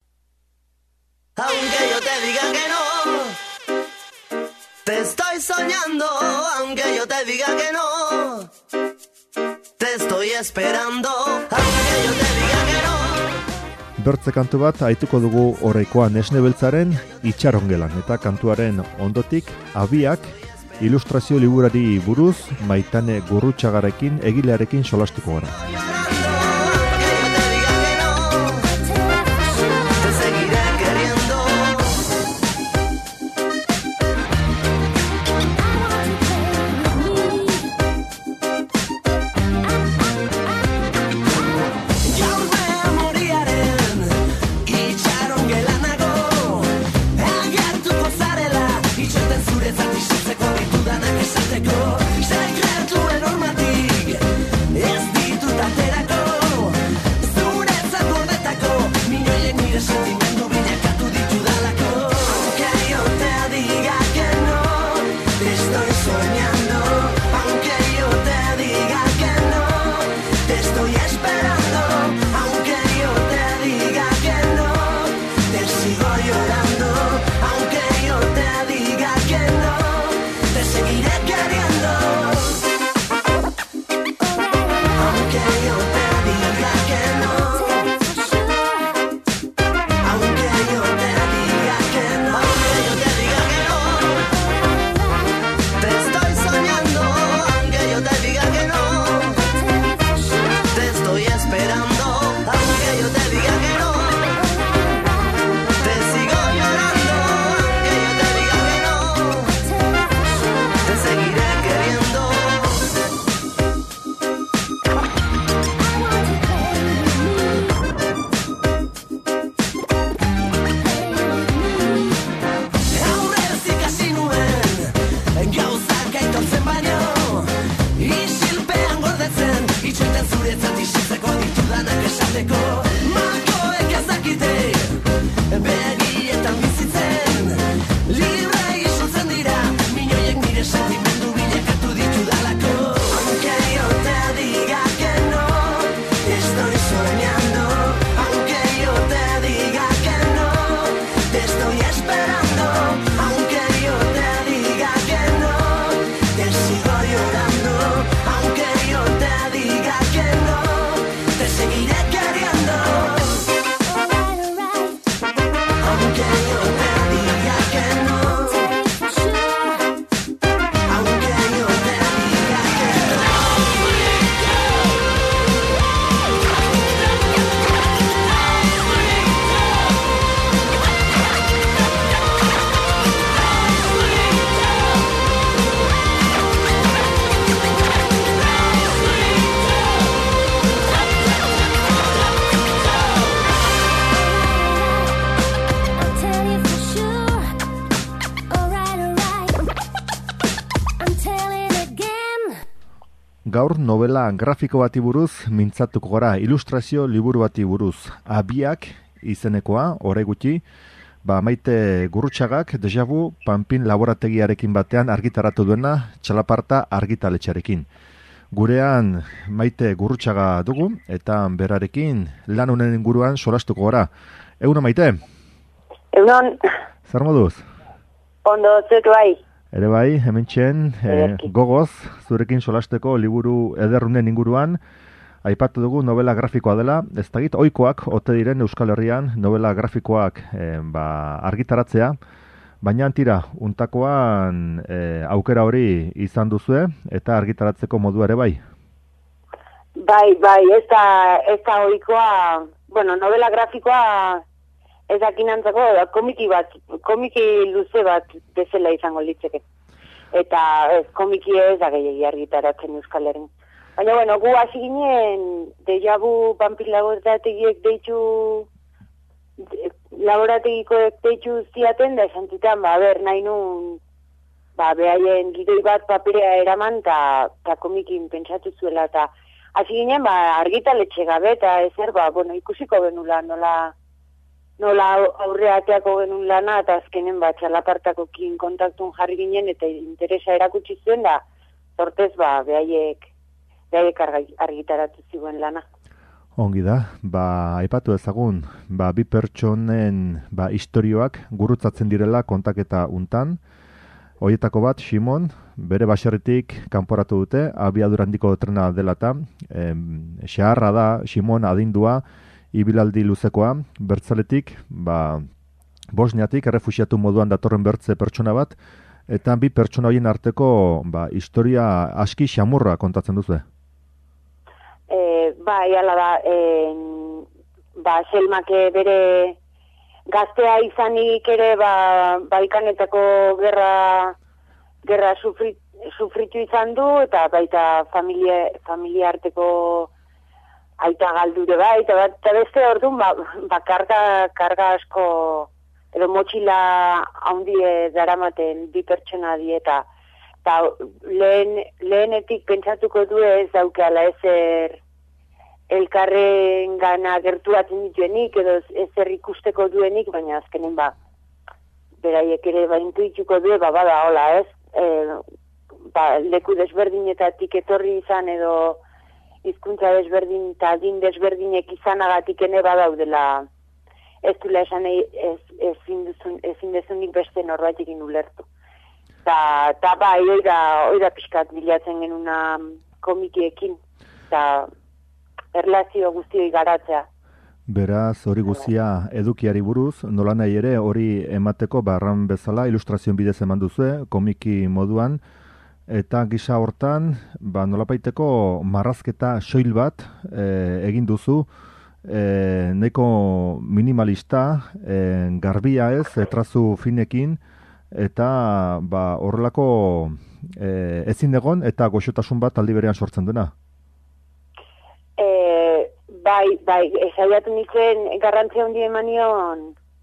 Aunque yo te diga que no, te estoy soñando, aunque yo te diga que no, te estoy esperando, aunque yo te diga que no. Bertze kantu bat aituko dugu Horreikoa Nesne Beltzaren Itxarongelan, eta kantuaren ondotik abiak ilustrazio liburari buruz Maitane Gurrutxagarekin egilearekin solastuko gara. Sekretuen hormatik ez ditut aterako, zuretzat gordetako milioien nire sentimendu bilakatu ditudalako. Aunque yo te diga que no, te estoy soñando, aunque yo te diga que no, te estoy esperando, aunque yo te diga que no, te sigo llorando, aunque yo te diga que no, te seguiré queriendo. Aunque yo te diga que no, aunque yo te diga que no, aunque yo te diga que no, te estoy soñando. Gaur novela grafiko bati buruz mintzatuko gara, ilustrazio liburu bati buruz. Abiak izenekoa, ore gutxi, Maite Gurrutxagak Deja Vu Panpin laborategiarekin batean argitaratu duena Txalaparta argitaletxarekin. Gurean Maite Gurrutxaga dugu eta berarekin lan honen inguruan solastuko gara. Egunon, Maite? Egunon. Zer moduz? Ondo, zuek bai. Ere bai, hemen txen, gogoz, zurekin solasteko liburu ederrunen inguruan, aipatu dugu novela grafikoa dela, ez dakit, ohikoak ote diren Euskal Herrian novela grafikoak argitaratzea, baina tira, untakoan aukera hori izan duzue eta argitaratzeko modua ere bai? Bai, ez da ohikoa, novela grafikoa ez dakinantzako, komiki luze bat bezala izango litzeke. Eta komiki ez da gehiagi argitaratzen Euskal Herrian. Baina, gu hasi ginen Deja Vu Panpin laborategikoek deitu ziaten, da esan zitan, nahi nun, behaien gidoi bat paperea eraman, eta komikin pentsatu zuela, eta hasi ginen, argitaletxe gabe, eta ezer, ikusiko genula, nola aurreateako genuen lana, eta azkenen Txalapartakokin kontaktun jarri ginen, eta interesa erakutsi zuen, da, sortez, behaiek argitaratu zuen lana. Ongi da, aipatu ezagun, bi pertsonen istorioak gurutzatzen direla kontaketa untan. Hoietako bat, Simon, bere baserritik kanporatu dute, abiadura handiko trena dela eta, xaharra da, Simon adindua, ibilaldi luzekoa, bertzaletik, Bosniatik, errefuxiatu moduan datorren bertze pertsona bat, eta bi pertsona horien arteko historia aski xamurra kontatzen duzu. Ala da, Selmak bere gaztea izanik ere, Balkanetako gerra sufritu izan du, eta baita familia arteko aita galdure eta beste orduan, karga asko, edo motxila handi daramaten bi pertsona dieta. Eta lehenetik pentsatuko du ez daukala ezer elkarren gana gerturatzen dituenik, edo ezer ikusteko duenik, baina azkenen beraiek ere intuituko du, bada hola ez, leku desberdinetatik etorri izan edo hizkuntza desberdin eta adin desberdinek izanagatik ene badaudela ez dula esan ezin dezunik beste norbaitekin ulertu. Eta oida pixkat bilatzen genuna komikiekin, eta erlazio guztioi garatzea. Beraz, hori guztia edukiari buruz, nola nahi ere hori emateko barran bezala ilustrazioen bidez eman duzue, komiki moduan, eta gisa hortan, nolapaiteko marrazketa soil bat egin duzu, nahiko minimalista, garbia ez, trazu finekin, eta horrelako ezin egon eta goxotasun bat aldi berean sortzen duena. Saiatu nintzen garrantzia handi emanion,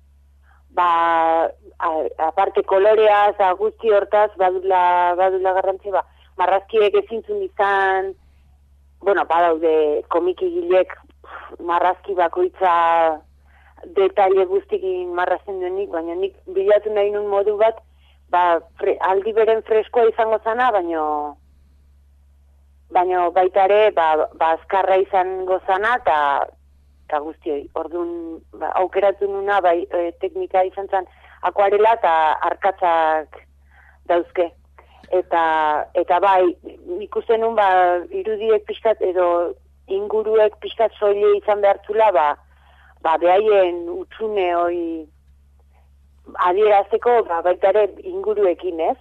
aparte koloreaz, guzti hortaz, badula garrantzia, marrazkiek ezintzun izan, badaude komikigilek marrazki bakoitza detaile guztikin marrazten duenik, baina nik bilatu nahi nun modu bat, aldi beren freskoa izango zana, baina baita ere, azkarra izango zana, eta guztioi. Orduan, aukeratu nuna, teknika izan zen akuarela eta arkatzak dauzke. Eta ikusten nun, irudiek pixkat edo inguruek pixkat soile izan behartzula, behaien utxune hoi adierazteko, baita ere inguruekin ez,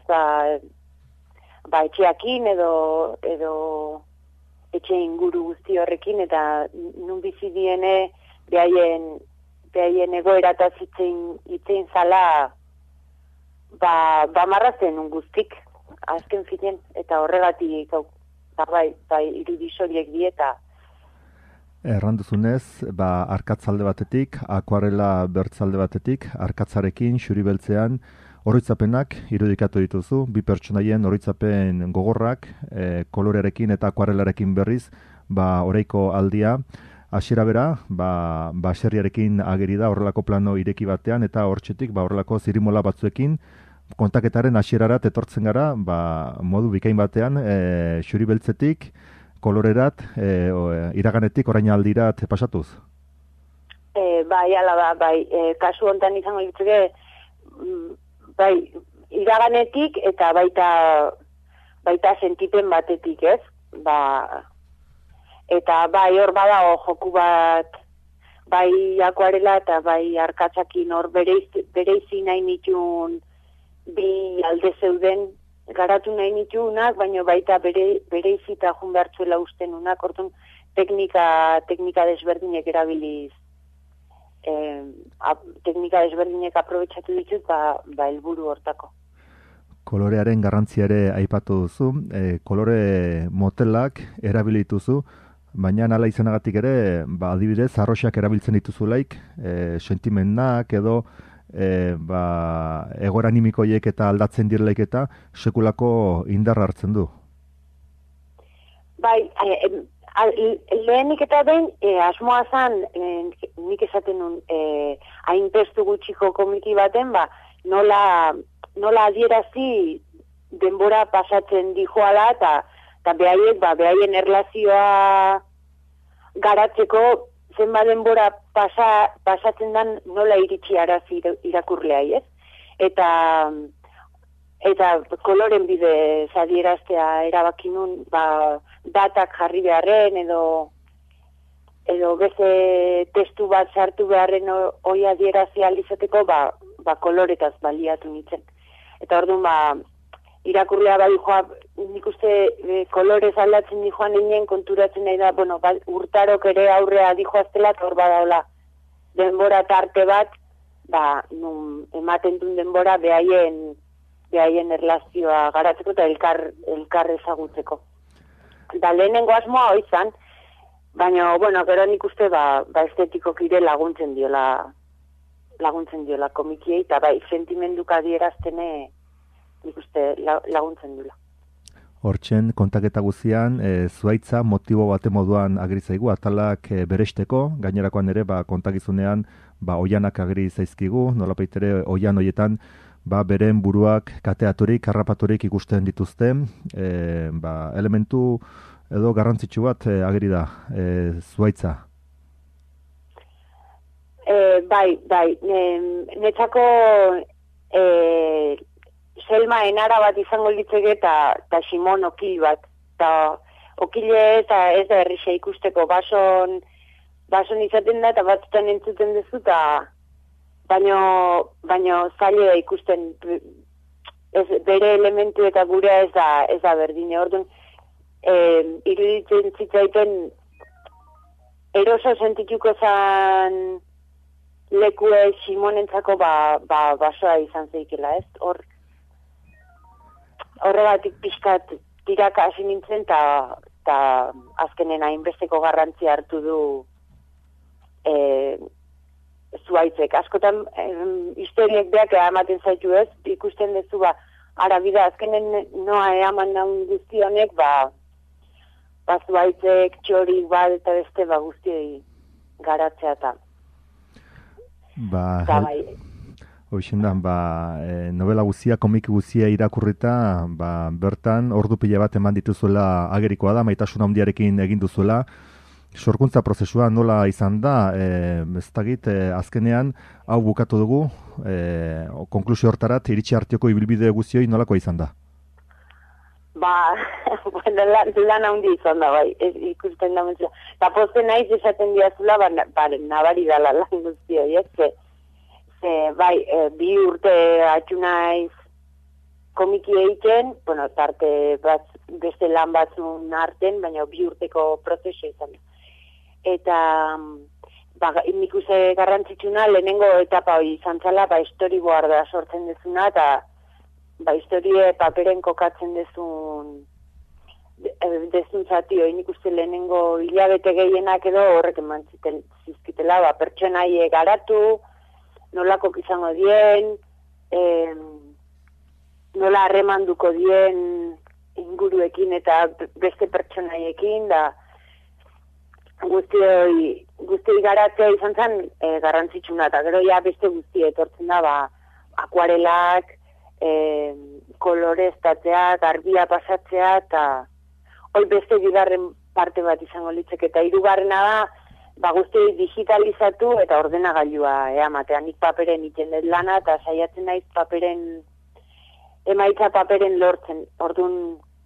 etxeakin edo etxe inguru guzti horrekin, eta nun bizi diene behaien egoerataz itzein zala marrazen nun guztik, azken fiten, eta horregatik irudisoriek dieta. Erranduzunez, arkatzalde batetik, akuarela bertzalde batetik, arkatzarekin, xuri beltzean, oroitzapenak irudikatu dituzu, bi pertsonaien oroitzapen gogorrak, kolorearekin eta akuarelarekin berriz, oraiko aldia, hasiera bera, baserriarekin ageri da horrelako plano ireki batean, eta hortxetik horrelako zirimola batzuekin, kontaketaren hasierarat etortzen gara, modu bikain batean, xuri beltzetik, kolorerat, iraganetik, orain aldirat pasatuz. Bai, ala da, bai, kasu hontan izango litzake, bai, iraganetik eta baita sentipen batetik, ez? Eta bai, hor badago joku bat, bai akuarela eta bai arkatzakin hor bereizi nahi nituen bi alde zeuden garatu nahi nituenak, baina baita bereizi eta jun behartzuela usten unak, orduan teknika desberdinek erabiliz, teknika desberdinek aprobetxatu ditut, helburu hortako. Kolorearen garrantzia ere aipatu duzu, kolore motelak erabilituzu, baina hala izanagatik ere, adibidez, arroxak erabiltzen dituzulaik, sentimenak edo egoera animikoiek eta aldatzen direlaik eta sekulako indarra hartzen du. Bai, lehenik eta behin, asmoa zan, nik esaten nun, hain testu gutxiko komiki baten, nola adierazi denbora pasatzen dijoala eta behaien erlazioa garatzeko zenba denbora pasatzen dan nola iritsi arazi irakurleai, ez? Eta koloren bidez adieraztea erabaki nun, datak jarri beharren edo beste testu bat sartu beharren hoi adierazi alizateko, koloretaz baliatu nintzen. Eta orduan, irakurlea joa, nik uste kolorez aldatzen dijoan ninen konturatzen nahi da, urtarok ere aurrea dijoaztela, eta hor badaola denbora tarte bat, nun ematen duen denbora behaien erlazioa garatzeko eta elkar ezagutzeko. Da lehenengo asmoa hoi zan, baina, gero nik uste estetikok ire laguntzen diola komikiei, eta sentimenduka adieraztene nik uste laguntzen dula. Hortzen, kontaketa guzian, zuaitza motibo bate moduan agrizaigu, atalak beresteko, gainerakoan ere, kontakizunean, oianak agri zaizkigu, nolapaitere oian hoietan, beren buruak kateaturik, harrapaturik ikusten dituzte, elementu edo garrantzitsu bat agri da, zuaitza. Bai, netzako Selma enara bat izango litzeke eta Simon okil bat. Eta okile eta ez da errixa ikusteko bason izaten da eta batzutan entzuten duzu eta baino zaila ikusten bere elementu eta gurea ez da berdine. Orduan, iruditzen zitzaiten eroso sentituko zan lekue Simonentzako basoa izan zeikela, ez? Horregatik pixkat tiraka hasi nintzen eta azkenen hainbesteko garrantzia hartu du zuaitzek. Askotan historiek beak ematen zaitu, ez? Ikusten dezu arabida azkenen noa eaman naun guzti honek zuaitzek, txorik bat eta beste guztioi garatzea eta Hoixendan, novela guzia, komiki guzia irakurrita, bertan ordu pila bat eman dituzuela agerikoa da, maitasun handiarekin egin duzuela. Sorkuntza prozesua nola izan da, ez dakit, azkenean, hau bukatu dugu, konklusio hortarat, iritsi artioko ibilbide guzioi nolako izan da? Lan handi izan da, ikusten da mentzua. Eta posten naiz esaten diazula, nabari dala lan guztioi, ez? Bi urte atxu naiz komiki egiten, tarte beste lan batzun arten, baina bi urteko prozesu izan da. Eta nik uste garrantzitsuna lehenengo etapa hori izan zala, storyboarda sortzen dezuna, eta historie paperen kokatzen dezun zati hori nik uste lehenengo hilabete gehienak edo horrek eman zizkitela, pertsonaie garatu, nolako izango dien, nola harremanduko dien inguruekin eta beste pertsonaiekin, da guztioi garatzea izan zen garrantzitsuna, eta gero ja beste guzti etortzen da, akuarelak, koloreztatzea, garbia pasatzea, eta hoi beste bigarren parte bat izango litzek, eta hirugarrena da, guztioi digitalizatu eta ordenagailua ematea. Nik paperen iten dut lana, eta saiatzen naiz emaitza paperen lortzen. Orduan,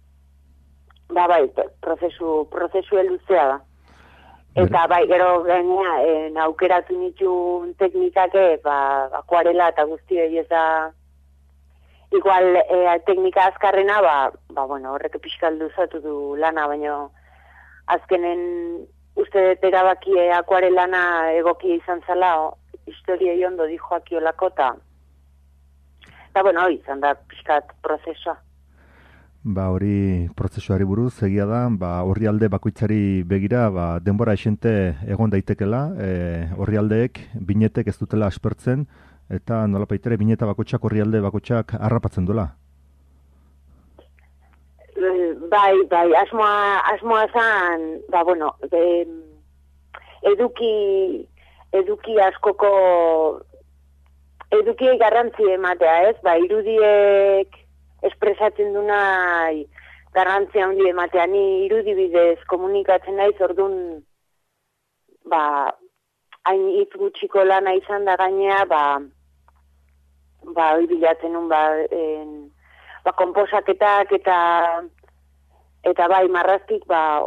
prozesu luzea da. Eta gero gainea, aukeratu nituen teknikake, akuarela eta guztioi ez da, igual teknika azkarrena, horrek pixkal luzatu du lana, baina azkenen uste dut erabaki akuarelana egokia izan zala, historia ondo dijo akiolako, eta izan da pixkat prozesua. Hori prozesuari buruz, egia da, horri alde bakoitzari begira, denbora esente egon daitekela, horri aldeek, binetek ez dutela aspertzen, eta nolapaitere bineta bakotxak horri alde bakotxak harrapatzen duela. Bai, asmoa zan, eduki askoko, edukiei garrantzi ematea, ez? Irudiek espresatzen duna garrantzia handi ematea, ni irudi bidez komunikatzen naiz, orduan, hain hitz gutxiko lana izan da gainea, hori bilatzen nun, konposaketak eta marrazkik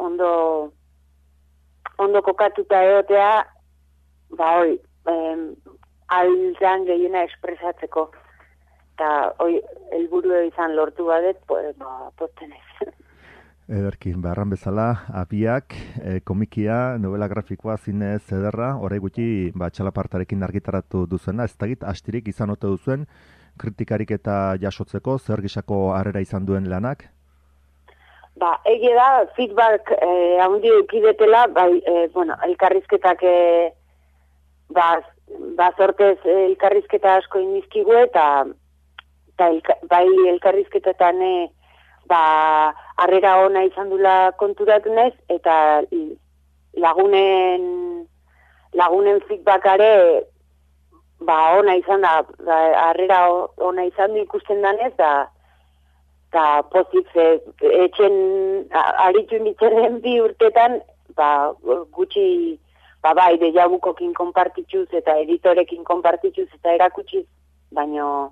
ondo kokatuta egotea, hori, aldan gehiena espresatzeko. Eta hori, helburu izan lortu badet, posten ez. Ederkin, beharran bezala, apiak, komikia, novela grafikoa, zinez, ederra, orai gutxi, txalapartarekin argitaratu duzuena, ez dakit, astirik izan ote duzuen, kritikarik eta jasotzeko, zer gisako harrera izan duen lanak? Egia da, feedback handi eukidetela, elkarrizketak, sortez elkarrizketa asko inizkigu eta elkarrizketetan harrera ona izan dula konturatu naiz, eta lagunen feedbackare ona izan da, harrera ona izan du ikusten danez, eta pozik etxen aritu nintzen bi urtetan, gutxi, ideia bukokin konpartituz eta editorekin konpartituz eta erakutsiz, baina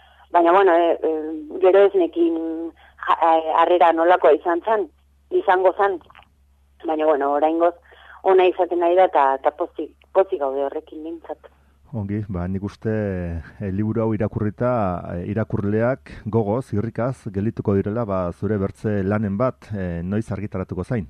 gero ez nekin harrera nolakoa izango zan, baina oraingoz ona izaten nahi da eta pozik gaude horrekin nintzat. Ongi, nik uste liburu hau irakurrita irakurleak gogoz, irrikaz, gelituko direla, zure bertze lanen bat noiz argitaratuko zain.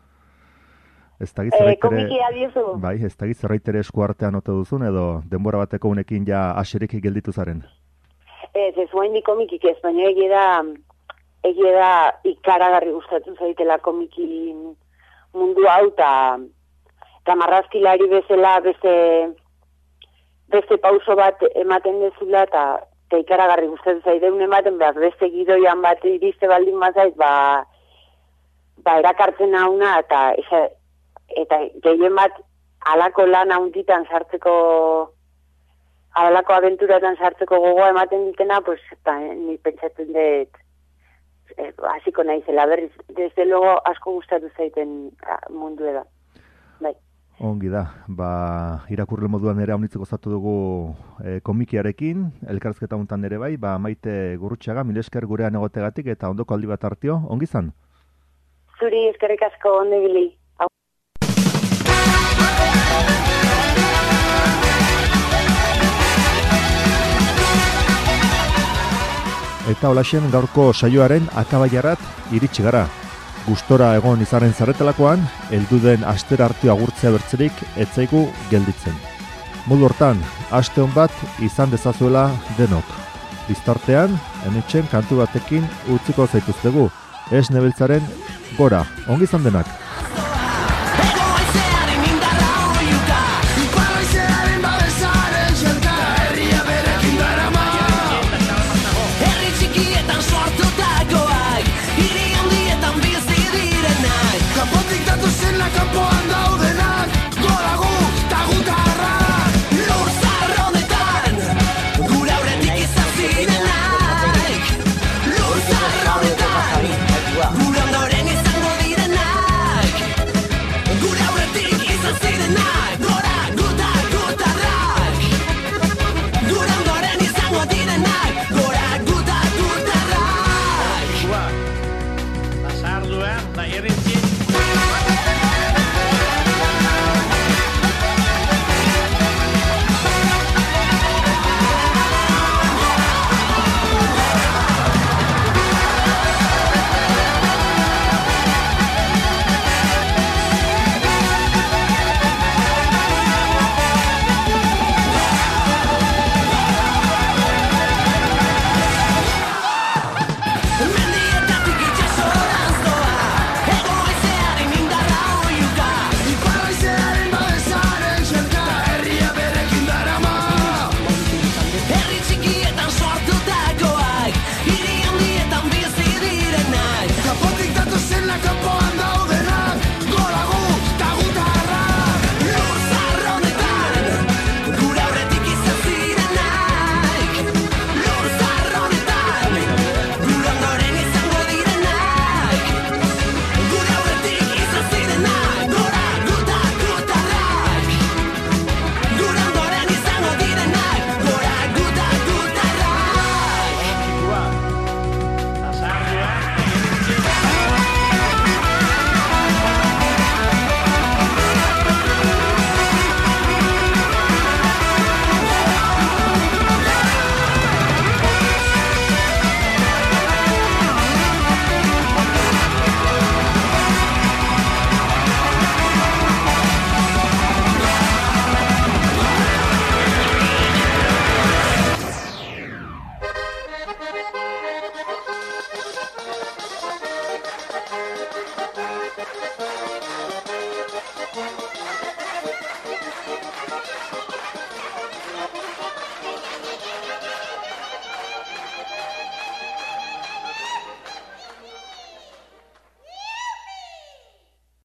Komikia diozu? Bai, ez dakit zerraitere eskuartean ote duzun, edo denbora bateko unekin ja aserik gelditu zaren? Ez guain di komikik ez, baina egia da ikaragarri gustatzen zaitela komikin mundu hau, eta marrazkilari bezala beste pauso bat ematen dezula, eta ikaragarri gustatzen zaiteun ematen, beste gidoian bat iriste baldin bazait, erakartzen hauna, eta gehien bat alako lan hauntitan sartzeko, alako abenturatan sartzeko gogoa ematen ditena, ni pentsatzen dut, hasiko naizela berriz, desde luego asko gustatu zaiten mundu eda. Bai. Ongi da, irakurle moduan ere haunitzeko zatu dugu komikiarekin, elkarrizketa hontan ere bai, Maite Gurrutxaga, mil esker gurean egotegatik eta ondoko aldi bat hartio, ongi zan? Zuri eskerrik asko, ondo ibili. Eta holaxen gaurko saioaren akabaiarat iritsi gara. Gustora egon izaren zarretelakoan, helduden astera hartio agurtzea bertzerik etzaigu gelditzen. Modu hortan, aste hon bat izan dezazuela denok. Biztartean, hementxen kantu batekin utziko zaituztegu. Ez nebeltzaren gora, ongi izan denak. Herri txikietan dena kanpoan daudenak, gora gu ta gutarrak. Lur zarra honetan, gure aurretik izan zirenak. Lur zarra honetan, gure ondoren izango direnak. Gure aurretik izan zirenak, gora guta gutarrak. Gure ondoren izango direnak, gora guta gutarrak. Basarduan, da irritzin,